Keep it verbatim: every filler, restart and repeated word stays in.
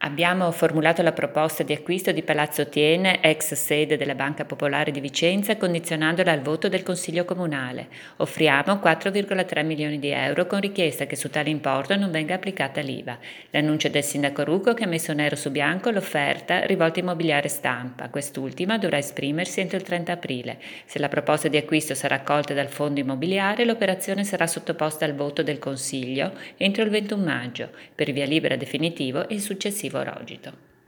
Abbiamo formulato la proposta di acquisto di Palazzo Thiene, ex sede della Banca Popolare di Vicenza, condizionandola al voto del Consiglio Comunale. Offriamo quattro virgola tre milioni di euro con richiesta che su tale importo non venga applicata l'I V A. L'annuncio del sindaco Rucco che ha messo nero su bianco l'offerta rivolta Immobiliare Stampa. Quest'ultima dovrà esprimersi entro il trenta aprile. Se la proposta di acquisto sarà accolta dal Fondo Immobiliare, l'operazione sarà sottoposta al voto del Consiglio entro il ventuno maggio, per via libera definitivo e il successivo rogito.